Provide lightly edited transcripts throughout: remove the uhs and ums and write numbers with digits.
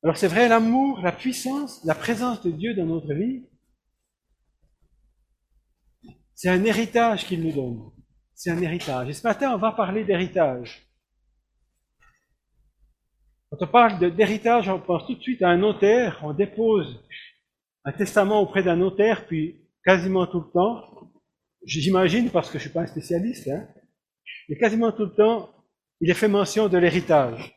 Alors c'est vrai, l'amour, la puissance, la présence de Dieu dans notre vie, c'est un héritage qu'il nous donne. C'est un héritage. Et ce matin, on va parler d'héritage. Quand on parle d'héritage, on pense tout de suite à un notaire. On dépose un testament auprès d'un notaire, puis quasiment tout le temps, j'imagine parce que je ne suis pas un spécialiste, mais quasiment tout le temps, il est fait mention de l'héritage.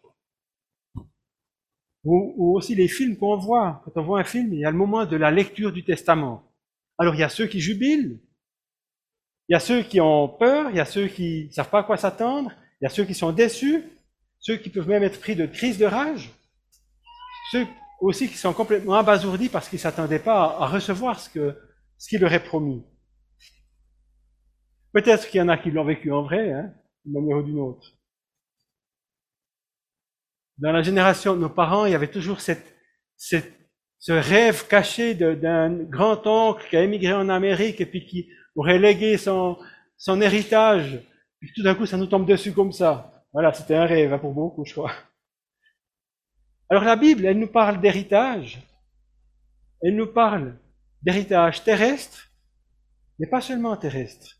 Ou aussi les films qu'on voit. Quand on voit un film, il y a le moment de la lecture du testament. Alors il y a ceux qui jubilent, il y a ceux qui ont peur, il y a ceux qui ne savent pas à quoi s'attendre, il y a ceux qui sont déçus, ceux qui peuvent même être pris de crise de rage, ceux aussi qui sont complètement abasourdis parce qu'ils ne s'attendaient pas à recevoir ce qu'il leur est promis. Peut-être qu'il y en a qui l'ont vécu en vrai, d'une manière ou d'une autre. Dans la génération de nos parents, il y avait toujours ce rêve caché d'un grand-oncle qui a émigré en Amérique et puis qui aurait légué son héritage. Puis tout d'un coup, ça nous tombe dessus comme ça. Voilà, c'était un rêve pour beaucoup, je crois. Alors la Bible, elle nous parle d'héritage. Elle nous parle d'héritage terrestre, mais pas seulement terrestre.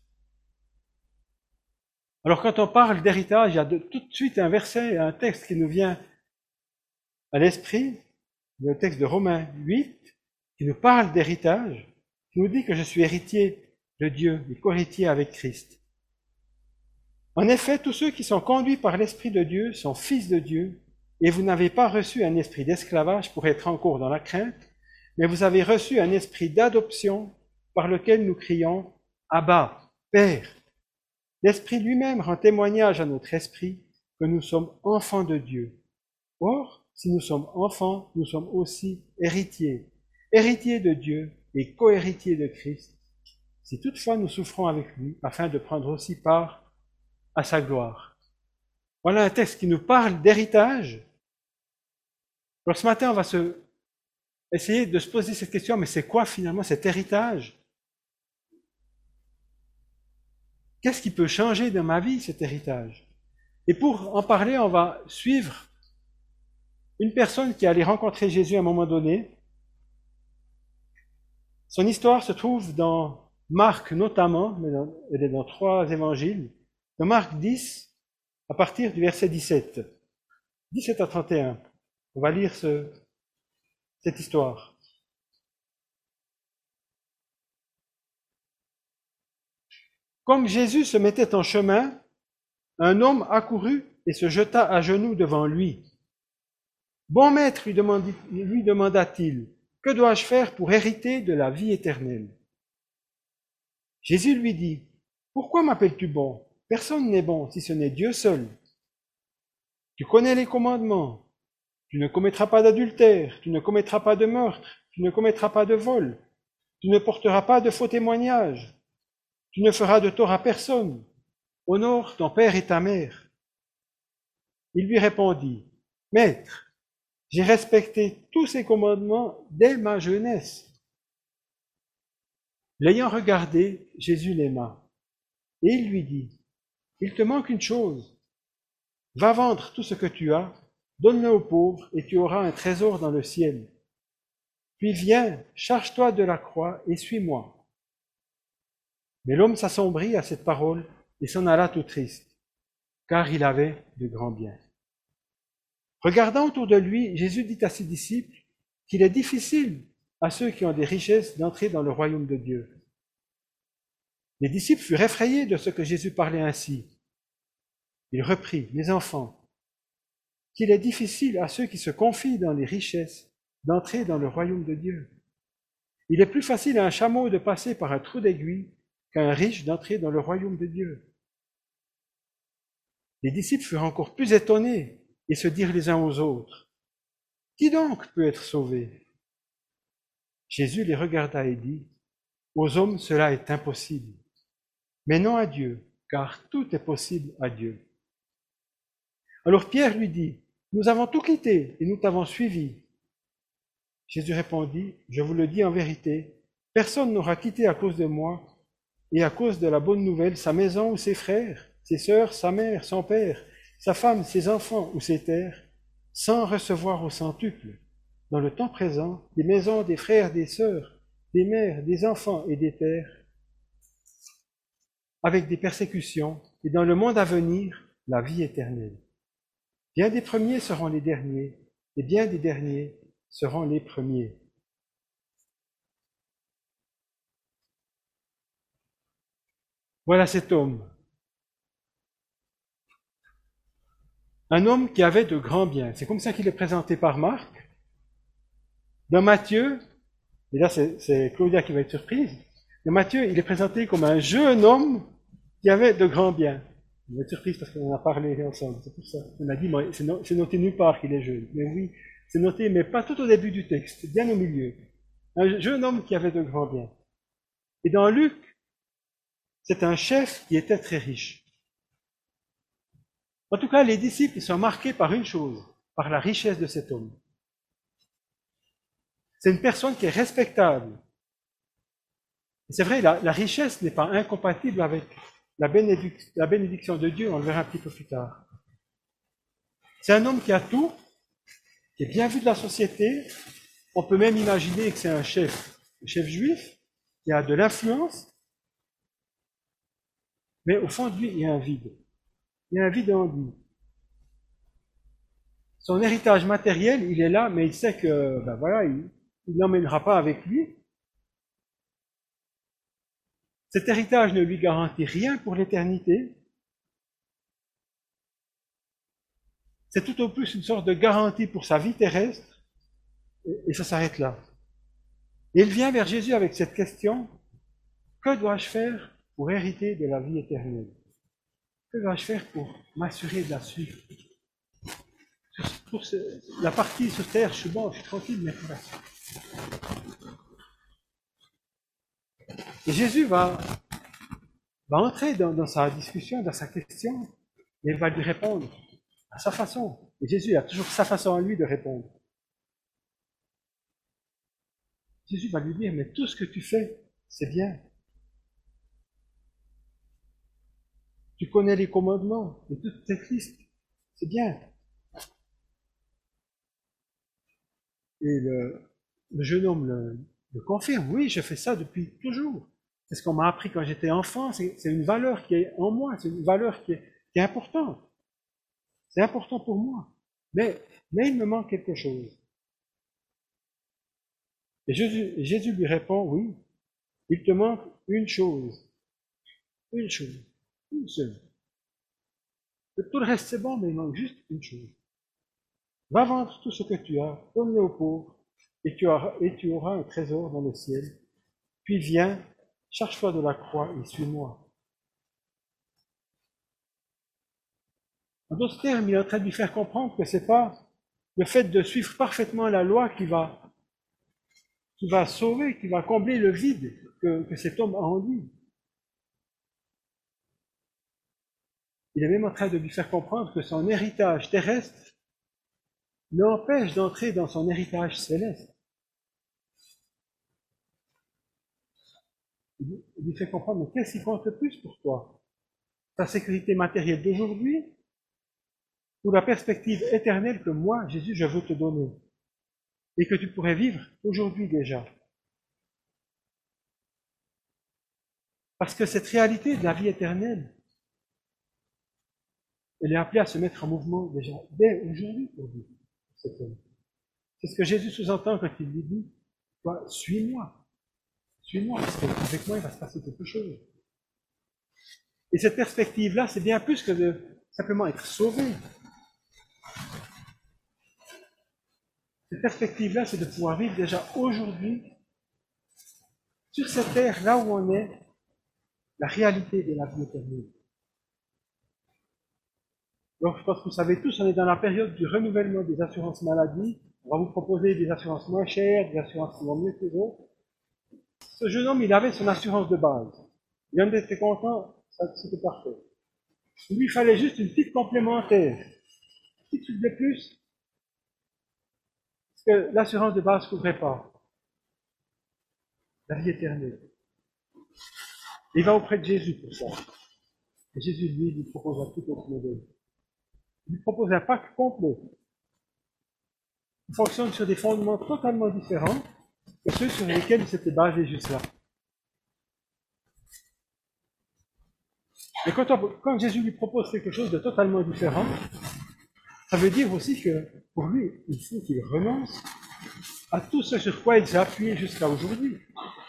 Alors quand on parle d'héritage, il y a tout de suite un verset, un texte qui nous vient à l'esprit, le texte de Romains 8, qui nous parle d'héritage, qui nous dit que je suis héritier de Dieu et co-héritier avec Christ. En effet, tous ceux qui sont conduits par l'Esprit de Dieu sont fils de Dieu, et vous n'avez pas reçu un esprit d'esclavage pour être encore dans la crainte, mais vous avez reçu un esprit d'adoption par lequel nous crions « Abba, Père ». L'Esprit lui-même rend témoignage à notre esprit que nous sommes enfants de Dieu. Or, si nous sommes enfants, nous sommes aussi héritiers, héritiers de Dieu et co-héritiers de Christ, si toutefois nous souffrons avec lui, afin de prendre aussi part à sa gloire. Voilà un texte qui nous parle d'héritage. Alors ce matin, on va essayer de se poser cette question, mais c'est quoi finalement cet héritage? Qu'est-ce qui peut changer dans ma vie, cet héritage? Et pour en parler, on va suivre une personne qui allait rencontrer Jésus à un moment donné. Son histoire se trouve dans Marc notamment, mais elle est dans 3 évangiles. Dans Marc 10, à partir du verset 17. 17 à 31. On va lire cette histoire. Comme Jésus se mettait en chemin, un homme accourut et se jeta à genoux devant lui. « Bon maître, lui demanda-t-il, que dois-je faire pour hériter de la vie éternelle ?» Jésus lui dit, « Pourquoi m'appelles-tu bon? Personne n'est bon si ce n'est Dieu seul. Tu connais les commandements. Tu ne commettras pas d'adultère, tu ne commettras pas de meurtre, tu ne commettras pas de vol, tu ne porteras pas de faux témoignages, tu ne feras de tort à personne. Honore ton père et ta mère. » Il lui répondit, « Maître, j'ai respecté tous ces commandements dès ma jeunesse. » L'ayant regardé, Jésus l'aima, et il lui dit, « Il te manque une chose. Va vendre tout ce que tu as, donne-le aux pauvres, et tu auras un trésor dans le ciel. Puis viens, charge-toi de la croix et suis-moi. » Mais l'homme s'assombrit à cette parole et s'en alla tout triste, car il avait de grands biens. Regardant autour de lui, Jésus dit à ses disciples qu'il est difficile à ceux qui ont des richesses d'entrer dans le royaume de Dieu. Les disciples furent effrayés de ce que Jésus parlait ainsi. Il reprit, « Mes enfants, qu'il est difficile à ceux qui se confient dans les richesses d'entrer dans le royaume de Dieu. Il est plus facile à un chameau de passer par un trou d'aiguille qu'à un riche d'entrer dans le royaume de Dieu. » Les disciples furent encore plus étonnés et se dirent les uns aux autres, « Qui donc peut être sauvé ?» Jésus les regarda et dit, « Aux hommes cela est impossible, mais non à Dieu, car tout est possible à Dieu. » Alors Pierre lui dit, « Nous avons tout quitté et nous t'avons suivi. » Jésus répondit, « Je vous le dis en vérité, personne n'aura quitté à cause de moi et à cause de la bonne nouvelle sa maison ou ses frères, ses sœurs, sa mère, son père, sa femme, ses enfants ou ses terres, sans recevoir au centuple dans le temps présent, des maisons, des frères, des sœurs, des mères, des enfants et des terres, avec des persécutions, et dans le monde à venir, la vie éternelle. Bien des premiers seront les derniers, et bien des derniers seront les premiers. Voilà cet homme. Un homme qui avait de grands biens. C'est comme ça qu'il est présenté par Marc. Dans Matthieu, et là c'est Claudia qui va être surprise, dans Matthieu, il est présenté comme un jeune homme qui avait de grands biens. On va être surprise parce qu'on en a parlé ensemble, c'est pour ça. On a dit, c'est noté nulle part qu'il est jeune. Mais oui, c'est noté, mais pas tout au début du texte, bien au milieu. Un jeune homme qui avait de grands biens. Et dans Luc, c'est un chef qui était très riche. En tout cas, les disciples sont marqués par une chose, par la richesse de cet homme. C'est une personne qui est respectable. Et c'est vrai, la richesse n'est pas incompatible avec la bénédiction de Dieu, on le verra un petit peu plus tard. C'est un homme qui a tout, qui est bien vu de la société. On peut même imaginer que c'est un chef juif, qui a de l'influence. Mais au fond de lui, il y a un vide. Il y a un vide en lui. Son héritage matériel, il est là, mais il sait que, il n'emmènera pas avec lui. Cet héritage ne lui garantit rien pour l'éternité. C'est tout au plus une sorte de garantie pour sa vie terrestre, et ça s'arrête là. Et il vient vers Jésus avec cette question, que dois-je faire pour hériter de la vie éternelle? Que dois-je faire pour m'assurer de la suite? Pour la partie sur terre, je suis bon, je suis tranquille, mais pour la suite. Et Jésus va entrer dans sa discussion, dans sa question, et il va lui répondre à sa façon. Et Jésus a toujours sa façon à lui de répondre. Jésus va lui dire, mais tout ce que tu fais, c'est bien. Tu connais les commandements, et toute cette liste, c'est bien. Et le jeune homme le confirme, oui, je fais ça depuis toujours. C'est ce qu'on m'a appris quand j'étais enfant, c'est une valeur qui est en moi, c'est une valeur qui est importante. C'est important pour moi. Mais il me manque quelque chose. Et Jésus lui répond, oui, il te manque une chose, une seule. Tout le reste c'est bon, mais il manque juste une chose. Va vendre tout ce que tu as, donne-le aux pauvres, et tu auras un trésor dans le ciel. Puis viens, charge-toi de la croix et suis-moi. En d'autres termes, il est en train de lui faire comprendre que c'est pas le fait de suivre parfaitement la loi qui va sauver, qui va combler le vide que cet homme a en lui. Il est même en train de lui faire comprendre que son héritage terrestre l'empêche d'entrer dans son héritage céleste. Il lui fait comprendre, mais qu'est-ce qui compte le plus pour toi? Ta sécurité matérielle d'aujourd'hui ou la perspective éternelle que moi, Jésus, je veux te donner et que tu pourrais vivre aujourd'hui déjà. Parce que cette réalité de la vie éternelle, elle est appelée à se mettre en mouvement déjà dès aujourd'hui pour vivre cet homme. C'est ce que Jésus sous-entend quand il lui dit, toi, suis-moi, parce qu'avec moi, il va se passer quelque chose. Et cette perspective-là, c'est bien plus que de simplement être sauvé. Cette perspective-là, c'est de pouvoir vivre déjà aujourd'hui, sur cette terre, là où on est, la réalité de la vie éternelle. Donc, je pense que vous savez tous, on est dans la période du renouvellement des assurances maladie. On va vous proposer des assurances moins chères, des assurances qui vont mieux que les autres. Ce jeune homme, il avait son assurance de base. Il en était content, c'était parfait. Il lui fallait juste une petite complémentaire, une petite truc de plus, parce que l'assurance de base ne couvrait pas la vie éternelle. Il va auprès de Jésus pour ça. Et Jésus, lui propose un tout autre modèle. Il lui propose un pack complet. fonctionnent sur des fondements totalement différents que ceux sur lesquels il s'était basé juste là. Et quand Jésus lui propose quelque chose de totalement différent, ça veut dire aussi que pour lui, il faut qu'il renonce à tout ce sur quoi il s'est appuyé jusqu'à aujourd'hui.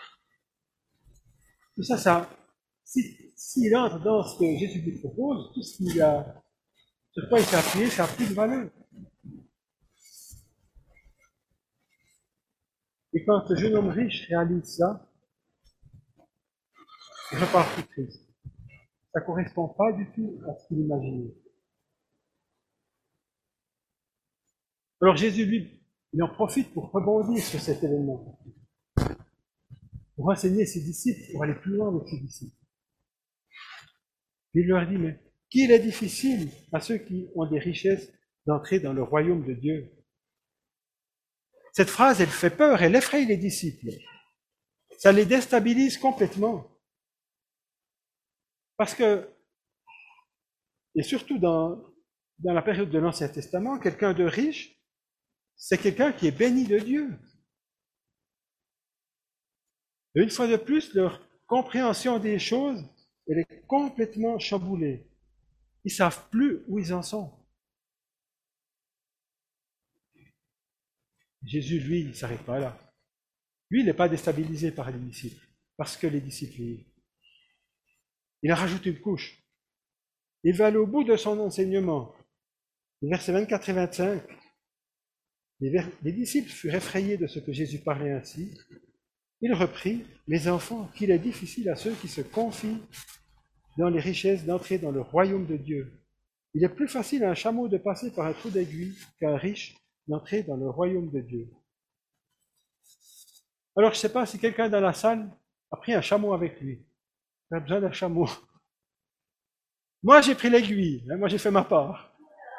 Tout ça, s'il entre dans ce que Jésus lui propose, tout ce sur quoi il s'est appuyé, ça n'a plus de valeur. Et quand ce jeune homme riche réalise ça, il repart tout triste. Ça ne correspond pas du tout à ce qu'il imaginait. Alors Jésus, lui, il en profite pour rebondir sur cet événement, pour enseigner ses disciples, pour aller plus loin avec ses disciples. Il leur dit, mais qu'il est difficile à ceux qui ont des richesses d'entrer dans le royaume de Dieu. Cette phrase, elle fait peur, elle effraie les disciples. Ça les déstabilise complètement. Parce que, et surtout dans la période de l'Ancien Testament, quelqu'un de riche, c'est quelqu'un qui est béni de Dieu. Et une fois de plus, leur compréhension des choses, elle est complètement chamboulée. Ils ne savent plus où ils en sont. Jésus, lui, il ne s'arrête pas là. Lui, il n'est pas déstabilisé par les disciples, parce que les disciples, il en rajoute une couche. Il va aller au bout de son enseignement. Les versets 24 et 25, les disciples furent effrayés de ce que Jésus parlait ainsi. Il reprit, mes enfants, qu'il est difficile à ceux qui se confient dans les richesses d'entrer dans le royaume de Dieu. Il est plus facile à un chameau de passer par un trou d'aiguille qu'à un riche d'entrer dans le royaume de Dieu. Alors, je ne sais pas si quelqu'un dans la salle a pris un chameau avec lui. Il a besoin d'un chameau. Moi, j'ai pris l'aiguille. Moi, j'ai fait ma part.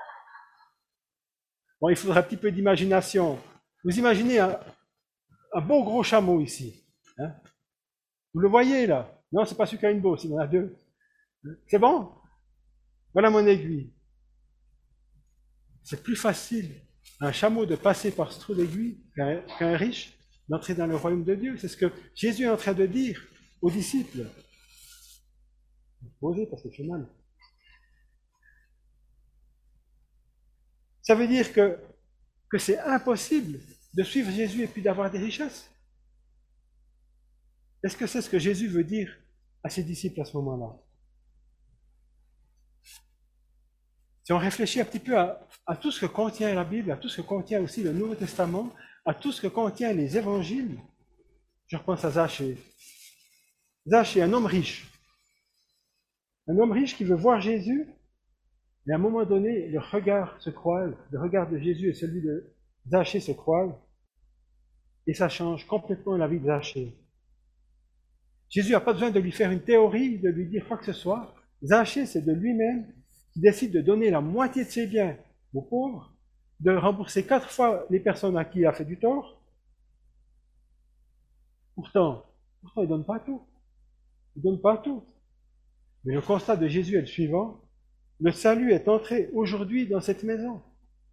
Bon, il faudra un petit peu d'imagination. Vous imaginez un beau gros chameau ici. Hein? Vous le voyez là? Non, c'est pas celui qui a une bosse, il en a deux. C'est bon? Voilà mon aiguille. C'est plus facile à un chameau de passer par ce trou d'aiguille qu'un riche d'entrer dans le royaume de Dieu. C'est ce que Jésus est en train de dire aux disciples. Posez parce que c'est mal. Ça veut dire que c'est impossible de suivre Jésus et puis d'avoir des richesses. Est-ce que c'est ce que Jésus veut dire à ses disciples à ce moment-là? Si on réfléchit un petit peu à tout ce que contient la Bible, à tout ce que contient aussi le Nouveau Testament, à tout ce que contient les évangiles, je repense à Zachée. Zachée, un homme riche. Un homme riche qui veut voir Jésus, mais à un moment donné, le regard se croise, le regard de Jésus et celui de Zachée se croisent, et ça change complètement la vie de Zachée. Jésus n'a pas besoin de lui faire une théorie, de lui dire quoi que ce soit. Zachée, c'est de lui-même qui décide de donner la moitié de ses biens aux pauvres, de rembourser 4 fois les personnes à qui il a fait du tort. Pourtant, il ne donne pas tout. Il ne donne pas tout. Mais le constat de Jésus est le suivant. Le salut est entré aujourd'hui dans cette maison.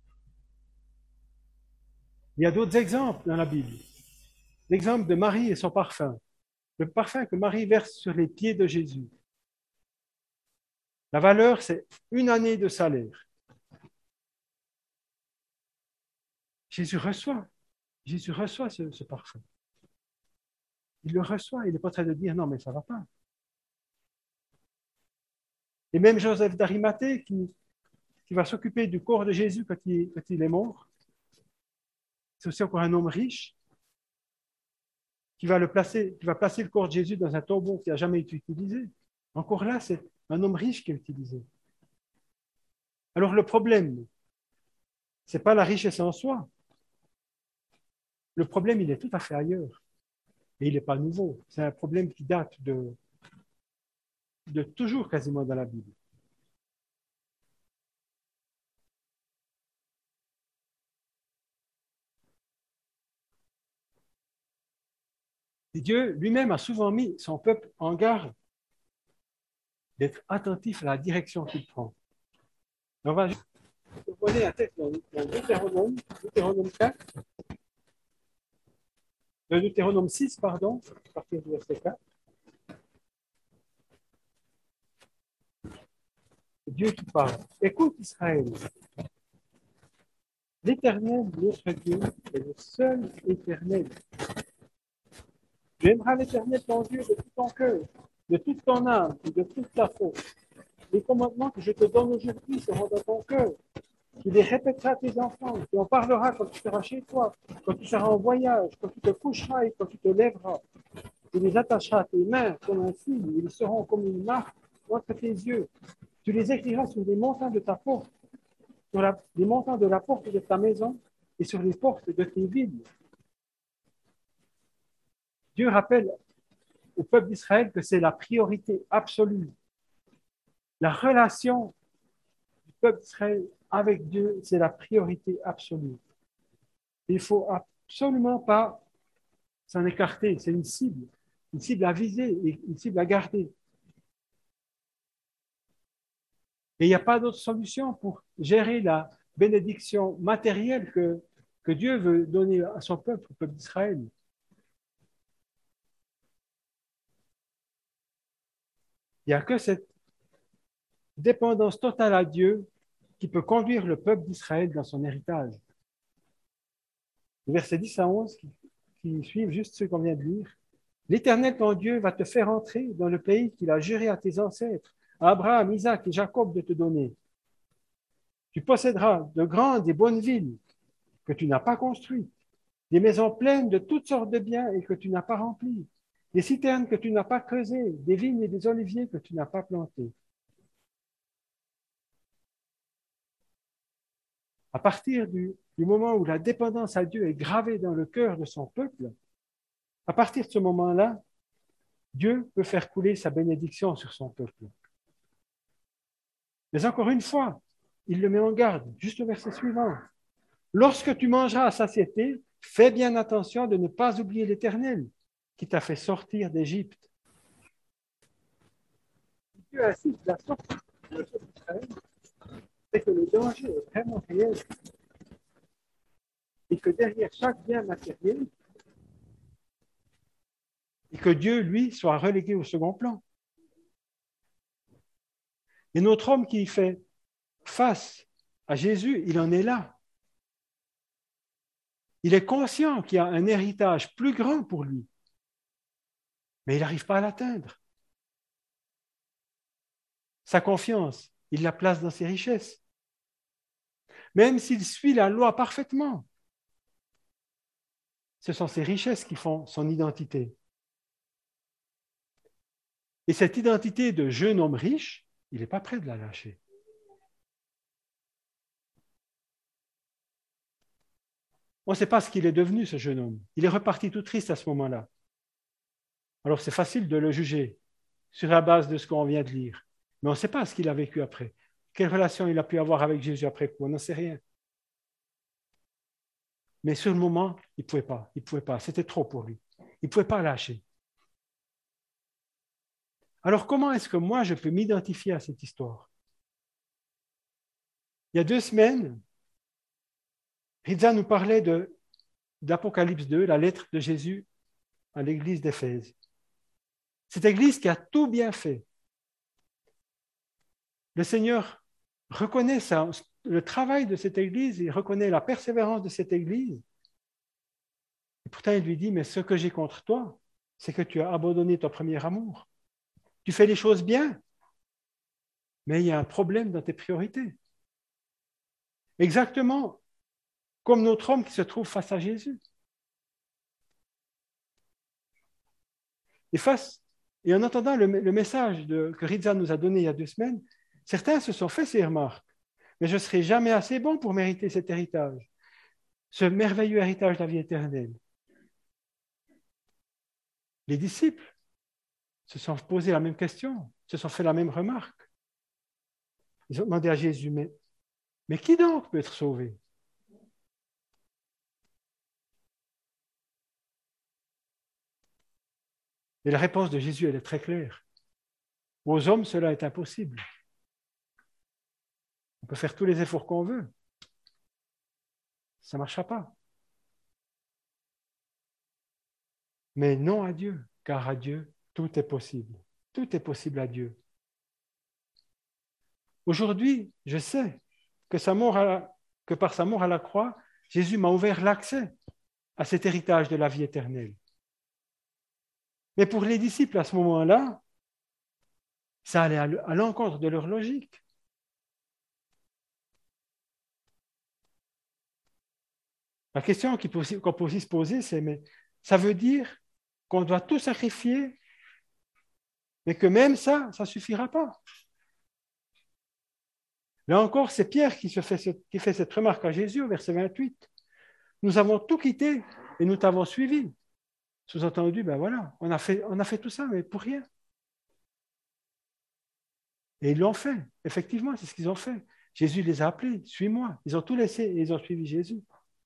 Il y a d'autres exemples dans la Bible. L'exemple de Marie et son parfum. Le parfum que Marie verse sur les pieds de Jésus. La valeur, c'est 1 année de salaire. Jésus reçoit ce parfum. Il le reçoit, il n'est pas en train de dire non, mais ça ne va pas. Et même Joseph d'Arimathée, qui va s'occuper du corps de Jésus quand il est mort, c'est aussi encore un homme riche qui va placer le corps de Jésus dans un tombeau qui n'a jamais été utilisé. Encore là, c'est un homme riche qui est utilisé. Alors le problème, ce n'est pas la richesse en soi. Le problème, il est tout à fait ailleurs. Et il n'est pas nouveau. C'est un problème qui date de toujours quasiment dans la Bible. Et Dieu lui-même a souvent mis son peuple en garde d'être attentif à la direction qu'il prend. Vous prenez un texte dans Deutéronome 4, Deutéronome 6, pardon, à partir du verset 4. Dieu qui parle. Écoute Israël, l'Éternel, notre Dieu, est le seul éternel. Tu aimeras l'Éternel ton Dieu de tout ton cœur, de toute ton âme et de toute ta force. Les commandements que je te donne aujourd'hui seront dans ton cœur. Tu les répéteras à tes enfants, tu en parleras quand tu seras chez toi, quand tu seras en voyage, quand tu te coucheras et quand tu te lèveras. Tu les attacheras à tes mains comme un signe, ils seront comme une marque entre tes yeux. Tu les écriras sur les montants de ta porte, sur les montants de la porte de ta maison et sur les portes de tes villes. Dieu rappelle au peuple d'Israël que c'est la priorité absolue. La relation du peuple d'Israël avec Dieu, c'est la priorité absolue. Il ne faut absolument pas s'en écarter. C'est une cible à viser et une cible à garder. Et il n'y a pas d'autre solution pour gérer la bénédiction matérielle que Dieu veut donner à son peuple, au peuple d'Israël. Il n'y a que cette dépendance totale à Dieu qui peut conduire le peuple d'Israël dans son héritage. Les versets 10 à 11 qui suivent juste ce qu'on vient de lire. L'Éternel, ton Dieu, va te faire entrer dans le pays qu'il a juré à tes ancêtres, à Abraham, Isaac et Jacob de te donner. Tu posséderas de grandes et bonnes villes que tu n'as pas construites, des maisons pleines de toutes sortes de biens et que tu n'as pas remplies, des citernes que tu n'as pas creusées, des vignes et des oliviers que tu n'as pas plantés. À partir du moment où la dépendance à Dieu est gravée dans le cœur de son peuple, à partir de ce moment-là, Dieu peut faire couler sa bénédiction sur son peuple. Mais encore une fois, il le met en garde, juste au verset suivant. Lorsque tu mangeras à satiété, fais bien attention de ne pas oublier l'Éternel qui t'a fait sortir d'Égypte. Dieu insiste la sortie de l'Israël, c'est que le danger est vraiment réel et que derrière chaque bien matériel, et que Dieu, lui, soit relégué au second plan. Et notre homme qui fait face à Jésus, il en est là. Il est conscient qu'il y a un héritage plus grand pour lui, mais il n'arrive pas à l'atteindre. Sa confiance, il la place dans ses richesses. Même s'il suit la loi parfaitement, ce sont ses richesses qui font son identité. Et cette identité de jeune homme riche, il n'est pas prêt de la lâcher. On ne sait pas ce qu'il est devenu, ce jeune homme. Il est reparti tout triste à ce moment-là. Alors c'est facile de le juger sur la base de ce qu'on vient de lire. Mais on ne sait pas ce qu'il a vécu après. Quelle relation il a pu avoir avec Jésus après coup, on n'en sait rien. Mais sur le moment, il ne pouvait pas. Il pouvait pas. C'était trop pour lui. Il ne pouvait pas lâcher. Alors comment est-ce que moi, je peux m'identifier à cette histoire? Il y a 2 semaines, Rizza nous parlait d'Apocalypse 2, la lettre de Jésus à l'église d'Éphèse. Cette église qui a tout bien fait. Le Seigneur reconnaît le travail de cette église, il reconnaît la persévérance de cette église. Et pourtant, il lui dit, mais ce que j'ai contre toi, c'est que tu as abandonné ton premier amour. Tu fais les choses bien, mais il y a un problème dans tes priorités. Exactement comme notre homme qui se trouve face à Jésus. Et en entendant le message que Rizza nous a donné il y a 2 semaines, certains se sont fait ces remarques. Mais je ne serai jamais assez bon pour mériter cet héritage, ce merveilleux héritage de la vie éternelle. Les disciples se sont posés la même question, se sont fait la même remarque. Ils ont demandé à Jésus, mais qui donc peut être sauvé? Et la réponse de Jésus, elle est très claire. Aux hommes, cela est impossible. On peut faire tous les efforts qu'on veut. ça ne marchera pas. Mais non à Dieu, car à Dieu, tout est possible. Tout est possible à Dieu. Aujourd'hui, je sais que, que par sa mort à la croix, Jésus m'a ouvert l'accès à cet héritage de la vie éternelle. Mais pour les disciples à ce moment-là, ça allait à l'encontre de leur logique. La question qu'on peut aussi se poser, c'est, mais ça veut dire qu'on doit tout sacrifier, mais que même ça ne suffira pas. Là encore, c'est Pierre qui fait cette remarque à Jésus au verset 28. Nous avons tout quitté et nous t'avons suivi. Sous-entendu, ben voilà, on a fait tout ça, mais pour rien. Et ils l'ont fait. Effectivement, c'est ce qu'ils ont fait. Jésus les a appelés, suis-moi. Ils ont tout laissé et ils ont suivi Jésus.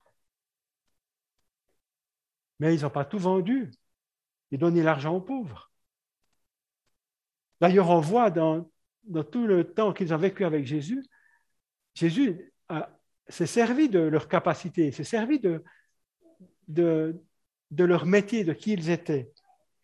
Mais ils n'ont pas tout vendu et donné l'argent aux pauvres. D'ailleurs, on voit dans tout le temps qu'ils ont vécu avec Jésus, Jésus s'est servi de leur capacité, s'est servi de leur métier, de qui ils étaient.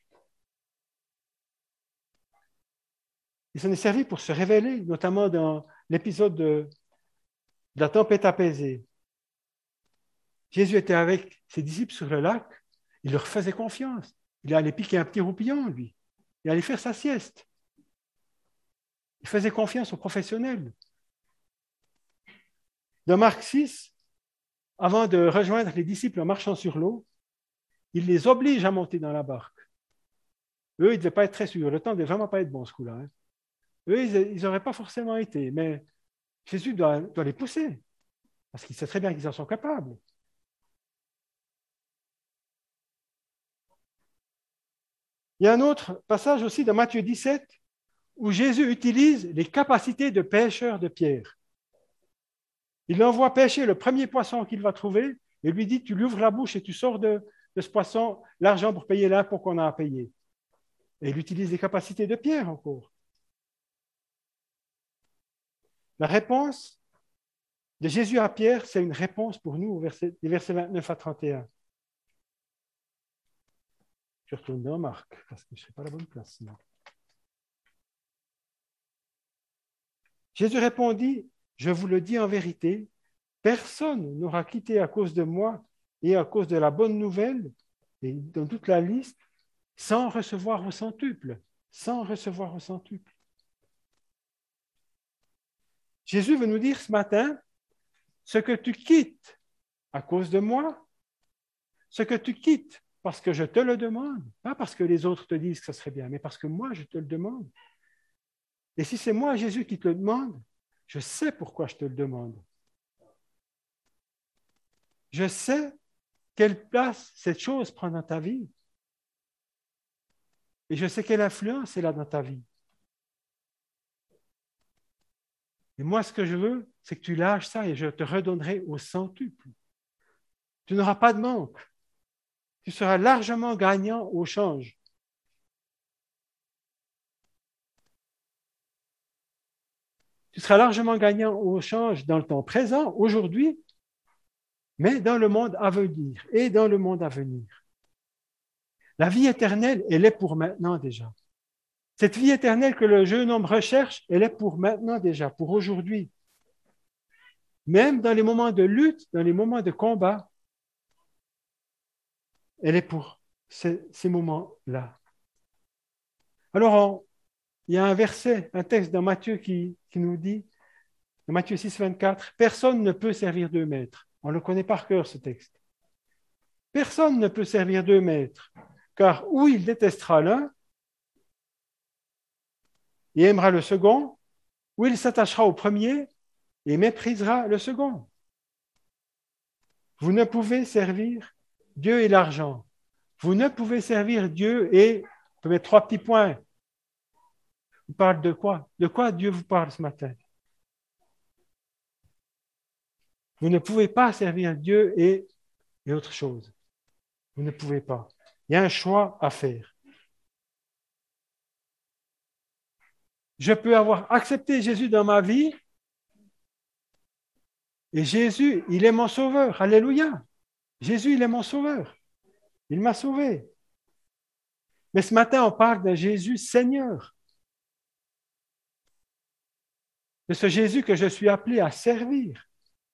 Il s'en est servi pour se révéler, notamment dans l'épisode de la tempête apaisée. Jésus était avec ses disciples sur le lac, il leur faisait confiance. Il allait piquer un petit roupillon, lui. Il allait faire sa sieste. Il faisait confiance aux professionnels. Dans Marc 6, avant de rejoindre les disciples en marchant sur l'eau, il les oblige à monter dans la barque. Eux, ils ne devaient pas être très sûrs. Le temps ne devait vraiment pas être bon, ce coup-là. Hein. Eux, ils n'auraient pas forcément été. Mais Jésus doit les pousser, parce qu'il sait très bien qu'ils en sont capables. Il y a un autre passage aussi dans Matthieu 17 où Jésus utilise les capacités de pêcheur de Pierre. Il l'envoie pêcher le premier poisson qu'il va trouver et lui dit, tu lui ouvres la bouche et tu sors de ce poisson l'argent pour payer l'impôt qu'on a à payer. Et il utilise les capacités de Pierre encore. La réponse de Jésus à Pierre, c'est une réponse pour nous des versets 29 à 31. Je retourne dans Marc, parce que je ne sais pas la bonne place. Sinon. Jésus répondit, je vous le dis en vérité, personne n'aura quitté à cause de moi et à cause de la bonne nouvelle, et dans toute la liste, sans recevoir au centuple. Sans recevoir au centuple. Jésus veut nous dire ce matin, ce que tu quittes à cause de moi, ce que tu quittes parce que je te le demande, pas parce que les autres te disent que ça serait bien, mais parce que moi, je te le demande. Et si c'est moi, Jésus, qui te le demande, je sais pourquoi je te le demande. Je sais quelle place cette chose prend dans ta vie. Et je sais quelle influence elle a dans ta vie. Et moi, ce que je veux, c'est que tu lâches ça et je te redonnerai au centuple. Tu n'auras pas de manque. Tu seras largement gagnant au change. Tu seras largement gagnant au change dans le temps présent, aujourd'hui, mais dans le monde à venir et dans le monde à venir. La vie éternelle, elle est pour maintenant déjà. Cette vie éternelle que le jeune homme recherche, elle est pour maintenant déjà, pour aujourd'hui. Même dans les moments de lutte, dans les moments de combat, elle est pour ces moments-là. Alors, il y a un verset, un texte dans Matthieu qui nous dit, dans Matthieu 6, 24, personne ne peut servir deux maîtres. On le connaît par cœur, ce texte. Personne ne peut servir deux maîtres, car ou il détestera l'un et aimera le second, ou il s'attachera au premier et méprisera le second. Vous ne pouvez servir Dieu et l'argent. Vous ne pouvez servir Dieu et, on peut mettre 3 petits points. Vous parlez de quoi? De quoi Dieu vous parle ce matin? Vous ne pouvez pas servir Dieu et autre chose. Vous ne pouvez pas. Il y a un choix à faire. Je peux avoir accepté Jésus dans ma vie Et Jésus, il est mon sauveur. Alléluia. Jésus, il est mon sauveur. Il m'a sauvé. Mais ce matin, on parle d'un Jésus Seigneur. De ce Jésus que je suis appelé à servir.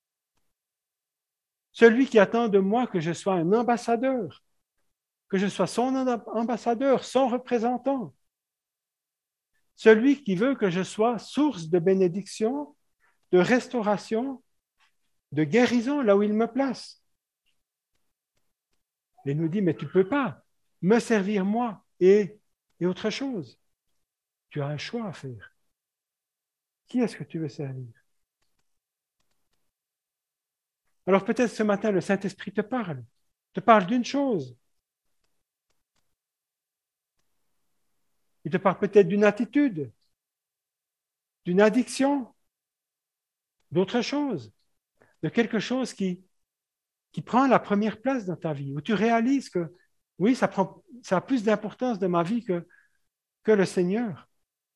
Celui qui attend de moi que je sois un ambassadeur. Que je sois son ambassadeur, son représentant. Celui qui veut que je sois source de bénédiction, de restauration, de guérison là où il me place. Il nous dit, mais tu ne peux pas me servir moi et autre chose. Tu as un choix à faire. Qui est-ce que tu veux servir? Alors peut-être ce matin, le Saint-Esprit te parle d'une chose. Il te parle peut-être d'une attitude, d'une addiction, d'autre chose, de quelque chose qui prend la première place dans ta vie, où tu réalises que oui, ça a plus d'importance dans ma vie que le Seigneur.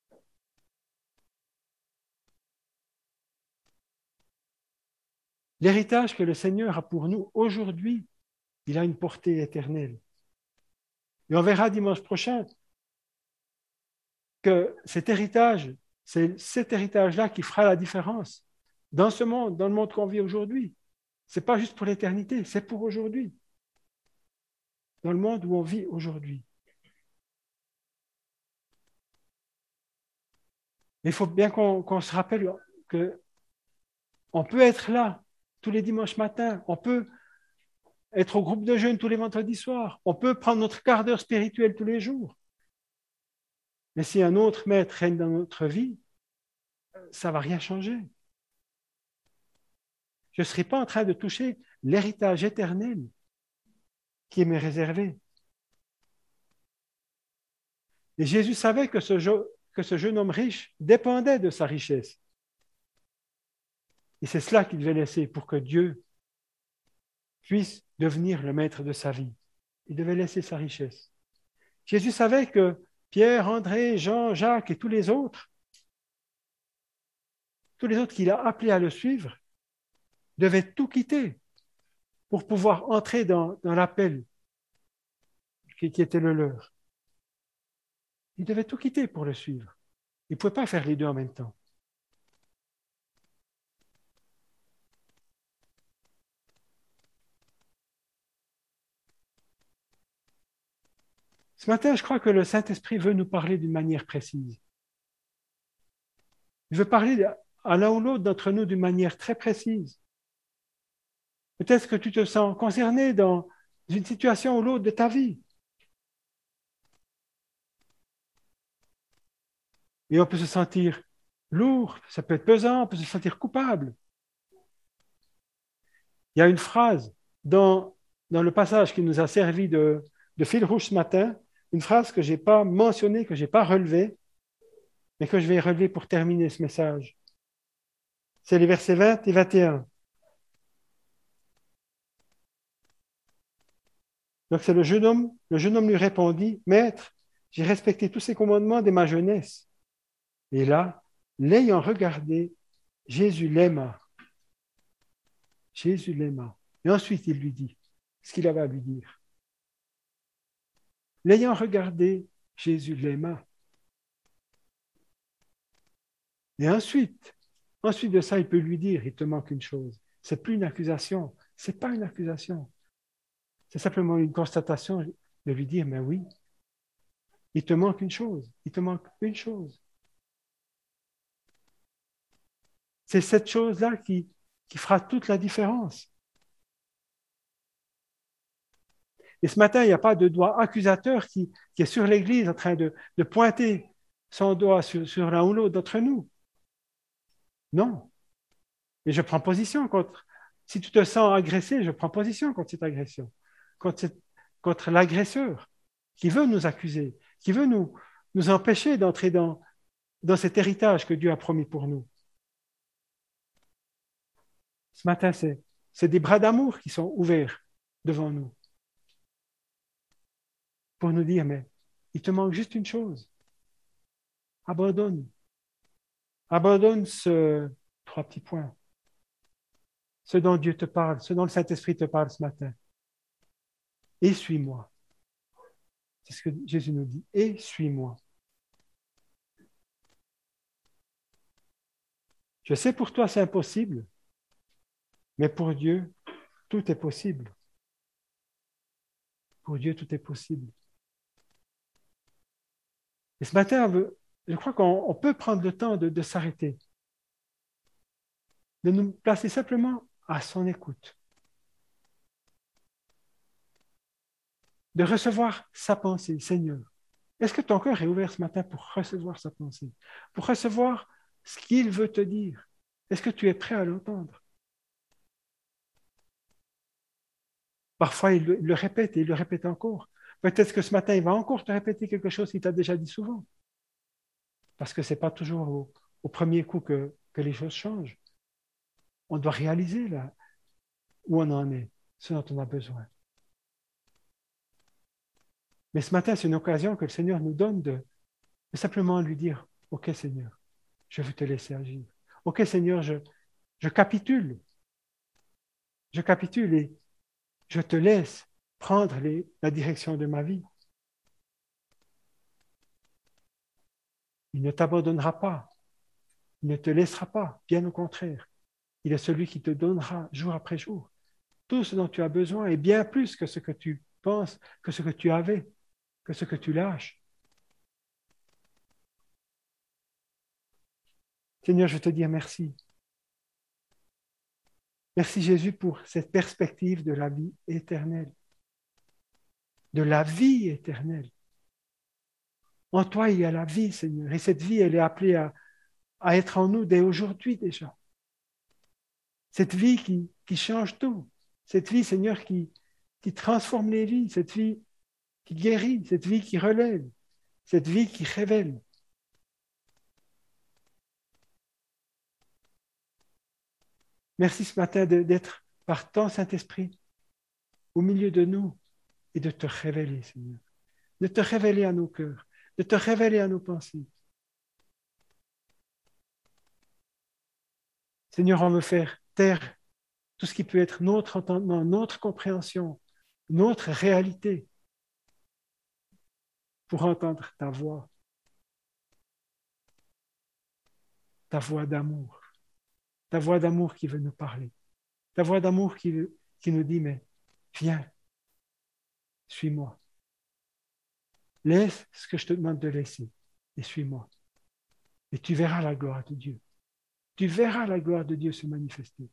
L'héritage que le Seigneur a pour nous aujourd'hui, il a une portée éternelle. Et on verra dimanche prochain que cet héritage, c'est cet héritage-là qui fera la différence dans ce monde, dans le monde qu'on vit aujourd'hui. Ce n'est pas juste pour l'éternité, c'est pour aujourd'hui, dans le monde où on vit aujourd'hui. Il faut bien qu'on se rappelle qu'on peut être là tous les dimanches matins, on peut être au groupe de jeunes tous les vendredis soirs, on peut prendre notre quart d'heure spirituel tous les jours. Mais si un autre maître règne dans notre vie, ça ne va rien changer. Je ne serai pas en train de toucher l'héritage éternel qui m'est réservé. Et Jésus savait que ce jeune homme riche dépendait de sa richesse. Et c'est cela qu'il devait laisser pour que Dieu puisse devenir le maître de sa vie. Il devait laisser sa richesse. Jésus savait que Pierre, André, Jean, Jacques et tous les autres qu'il a appelés à le suivre, devaient tout quitter pour pouvoir entrer dans l'appel qui était le leur. Ils devaient tout quitter pour le suivre. Ils ne pouvaient pas faire les deux en même temps. Ce matin, je crois que le Saint-Esprit veut nous parler d'une manière précise. Il veut parler à l'un ou l'autre d'entre nous d'une manière très précise. Peut-être que tu te sens concerné dans une situation ou l'autre de ta vie. Et on peut se sentir lourd, ça peut être pesant, on peut se sentir coupable. Il y a une phrase dans le passage qui nous a servi de fil rouge ce matin, une phrase que je n'ai pas mentionnée, que je n'ai pas relevée, mais que je vais relever pour terminer ce message. C'est les versets 20 et 21. Donc c'est le jeune homme lui répondit, Maître, j'ai respecté tous ces commandements dès ma jeunesse. Et là, l'ayant regardé, Jésus l'aima. Jésus l'aima. Et ensuite, il lui dit ce qu'il avait à lui dire. L'ayant regardé, Jésus l'aima. Et ensuite de ça, il peut lui dire, il te manque une chose. C'est plus une accusation. C'est pas une accusation. C'est simplement une constatation de lui dire, mais oui, il te manque une chose. Il te manque une chose. C'est cette chose-là qui fera toute la différence. Et ce matin, il n'y a pas de doigt accusateur qui est sur l'Église en train de pointer son doigt sur l'un ou l'autre d'entre nous. Non. Mais je prends position contre. Si tu te sens agressé, je prends position contre cette agression, contre l'agresseur qui veut nous accuser, qui veut nous empêcher d'entrer dans cet héritage que Dieu a promis pour nous. Ce matin, c'est des bras d'amour qui sont ouverts devant nous pour nous dire, mais il te manque juste une chose. Abandonne. Abandonne ce trois petits points. ce dont Dieu te parle, ce dont le Saint-Esprit te parle ce matin. Et suis-moi. C'est ce que Jésus nous dit. Et suis-moi. Je sais pour toi c'est impossible, mais pour Dieu, tout est possible. Pour Dieu, tout est possible. Et ce matin, je crois qu'on peut prendre le temps de s'arrêter, de nous placer simplement à son écoute, de recevoir sa pensée. Seigneur, est-ce que ton cœur est ouvert ce matin pour recevoir sa pensée, pour recevoir ce qu'il veut te dire? Est-ce que tu es prêt à l'entendre? Parfois, il le répète et il le répète encore. Peut-être que ce matin, il va encore te répéter quelque chose qu'il t'a déjà dit souvent. Parce que ce n'est pas toujours au premier coup que les choses changent. On doit réaliser là où on en est, ce dont on a besoin. Mais ce matin, c'est une occasion que le Seigneur nous donne de simplement lui dire, « Ok Seigneur, je veux te laisser agir. Ok Seigneur, je capitule. Je capitule et je te laisse prendre la direction de ma vie. » Il ne t'abandonnera pas. Il ne te laissera pas, bien au contraire. Il est celui qui te donnera jour après jour tout ce dont tu as besoin et bien plus que ce que tu penses, que ce que tu avais, que ce que tu lâches. Seigneur, je veux te dire merci. Merci Jésus pour cette perspective de la vie éternelle. De la vie éternelle. En toi, il y a la vie, Seigneur. Et cette vie, elle est appelée à être en nous dès aujourd'hui déjà. Cette vie qui change tout. Cette vie, Seigneur, qui transforme les vies. Cette vie qui guérit. Cette vie qui relève. Cette vie qui révèle. Merci ce matin d'être par ton Saint-Esprit au milieu de nous et de te révéler, Seigneur. De te révéler à nos cœurs, de te révéler à nos pensées. Seigneur, on veut faire taire tout ce qui peut être notre entendement, notre compréhension, notre réalité pour entendre ta voix d'amour, ta voix d'amour qui veut nous parler, ta voix d'amour qui nous dit, mais viens, suis-moi. Laisse ce que je te demande de laisser et suis-moi. Et tu verras la gloire de Dieu. Tu verras la gloire de Dieu se manifester.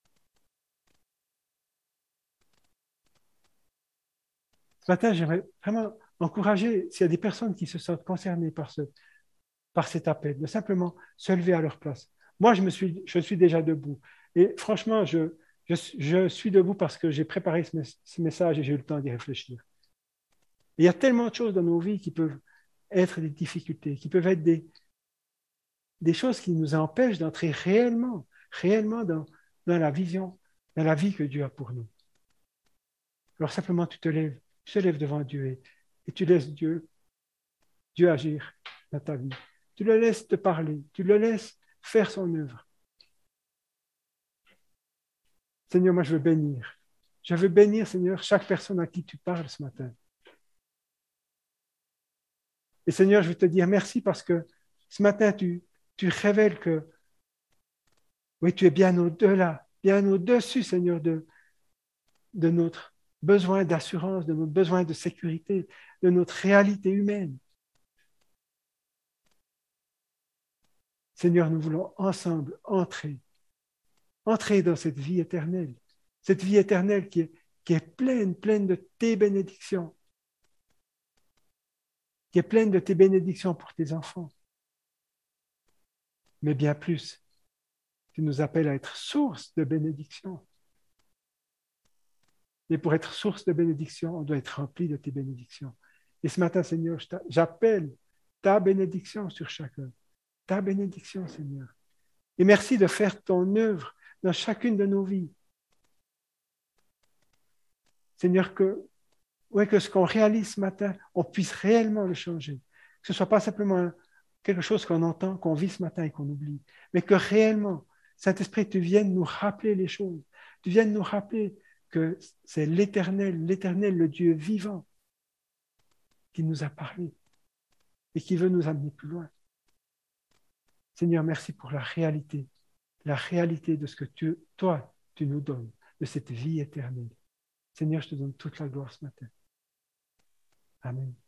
Ce matin, j'aimerais vraiment encourager, s'il y a des personnes qui se sentent concernées par cet appel, de simplement se lever à leur place. Moi, je suis déjà debout. Et franchement, je suis debout parce que j'ai préparé ce message et j'ai eu le temps d'y réfléchir. Et il y a tellement de choses dans nos vies qui peuvent être des difficultés, qui peuvent être des choses qui nous empêchent d'entrer réellement dans la vision, dans la vie que Dieu a pour nous. Alors simplement, tu te lèves devant Dieu et tu laisses Dieu agir dans ta vie. Tu le laisses te parler, tu le laisses faire son œuvre. Seigneur, moi je veux bénir. Je veux bénir, Seigneur, chaque personne à qui tu parles ce matin. Et Seigneur, je veux te dire merci parce que ce matin, tu révèles que, oui, tu es bien au-delà, bien au-dessus, Seigneur, de notre besoin d'assurance, de notre besoin de sécurité, de notre réalité humaine. Seigneur, nous voulons ensemble entrer dans cette vie éternelle qui est pleine de tes bénédictions, qui est pleine de tes bénédictions pour tes enfants. Mais bien plus, tu nous appelles à être source de bénédiction. Et pour être source de bénédiction, on doit être rempli de tes bénédictions. Et ce matin, Seigneur, j'appelle ta bénédiction sur chacun. Ta bénédiction, Seigneur. Et merci de faire ton œuvre dans chacune de nos vies. Seigneur, que ce qu'on réalise ce matin, on puisse réellement le changer. Que ce ne soit pas simplement quelque chose qu'on entend, qu'on vit ce matin et qu'on oublie, mais que réellement, Saint-Esprit, tu viennes nous rappeler les choses, tu viennes nous rappeler que c'est l'Éternel, le Dieu vivant, qui nous a parlé et qui veut nous amener plus loin. Seigneur, merci pour la réalité de ce que toi, tu nous donnes, de cette vie éternelle. Seigneur, je te donne toute la gloire ce matin. Amen.